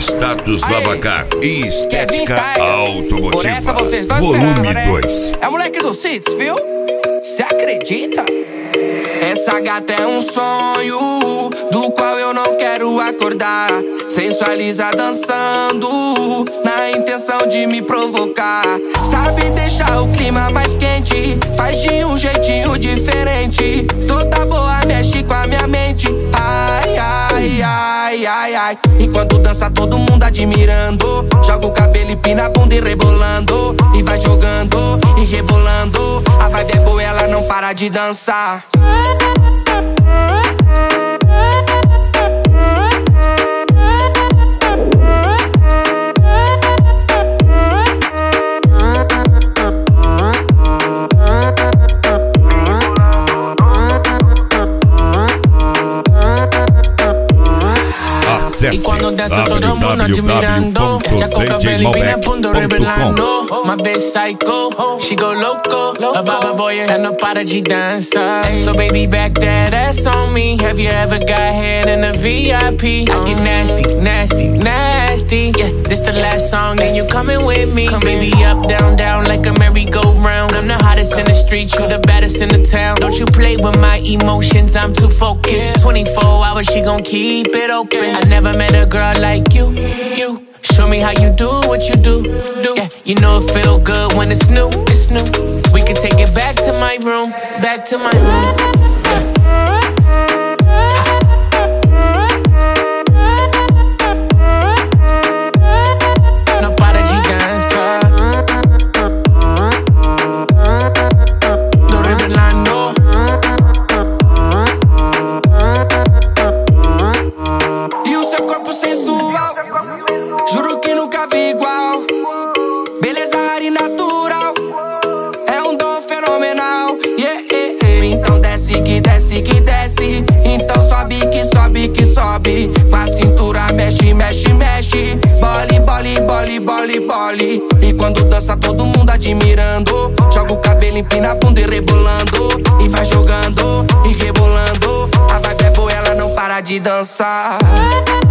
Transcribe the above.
Status Lavacar e Estética Automotiva. Por essa vocês não Volume esperavam, né? 2. É o moleque do Cits, viu? Cê acredita? Essa gata é um sonho do qual eu não quero acordar. Sensualiza dançando na intenção de me provocar. Sabe deixar o clima mais quente, faz de um jeitinho diferente. Toda boa mexe com a minha mente. Ai, ai, ai, ai, ai. Enquanto dança todo mundo admirando, joga o cabelo, empina a bunda e rebolando. E vai jogando e rebolando. A vibe é boa, ela não para de dançar. Acesse E quando dança todo mundo admirando, já com o cabelo empina a bunda rebolando. My bitch psycho, she go loco. A baba boy, ela não para de dançar. So baby, back that ass on me. Have you ever got head in a VIP? I get nasty, nasty, nasty. Yeah, this the last song, then you coming with me. Come baby, up, down, down like a merry-go-round. I'm the hottest in the street, you the baddest in the town. Don't you play with my emotions, I'm too focused. 24 hours, she gon' keep it open. I never met a girl like you. Show me how you do what you do. Yeah, you know it feel good when it's new, it's new. We can take it back to my room, back to my room. Yeah. Não para de dançar. Tô revelando. E o seu corpo sensual, juro que nunca vi igual. Beleza rara e natural, é um dom fenomenal. Yeah, yeah, yeah. Então desce que desce que desce. Então sobe que sobe que sobe. Com a cintura mexe, mexe, mexe. Bole, bole, bole, bole, bole. E quando dança todo mundo admirando, joga o cabelo, empina a bunda e rebolando. E vai jogando e rebolando. A vibe é boa, ela não para de dançar.